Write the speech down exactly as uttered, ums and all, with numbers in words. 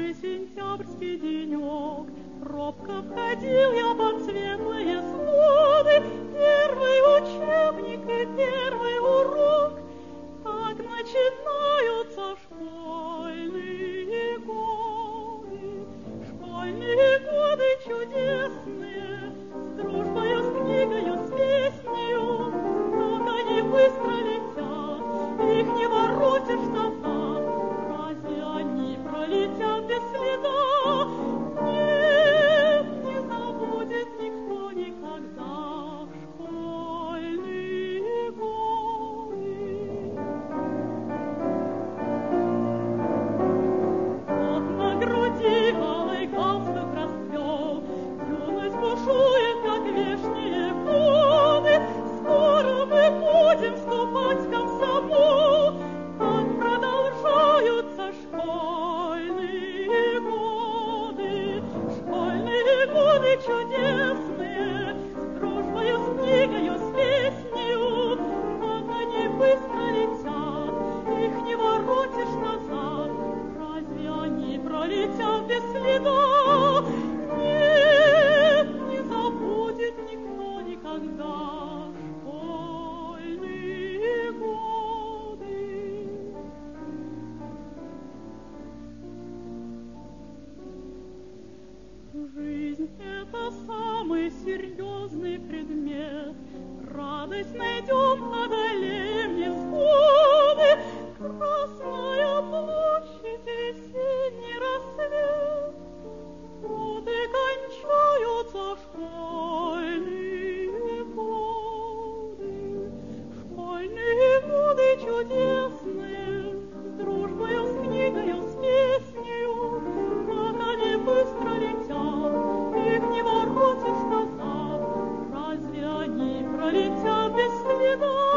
Жаркий сентябрьский денек, робко входил я под светлые своды. Первый учебник и первый урок, так начинаются школьные годы. Школьные годы чудесные, с дружбою, с книгою, с песнею, как они быстро летят, их не воротишь назад. Разве они пролетят без следа? Нет, не забудет никто никогда школьные годы. Вот на груди алый галстук расцвел, юность бушует, как вешние годы. Скоро мы будем вступать в комсомол, как продолжаются школьные годы. Школьные годы чудесные, с дружбою, с книгою, с песнею, как они быстро летят, их не воротишь назад. Разве они пролетят без следа? Нет, не забудет никто никогда школьные годы. Жизнь — это самый серьезный предмет. Радость найдем, одолеем невзгоды. Красная площадь, весенний рассвет. Вот и кончаются школьные годы. Школьные годы чудесные, с дружбою, с книгою, с песнею, как они быстро летят, их не воротишь назад. Разве они пролетят без следа?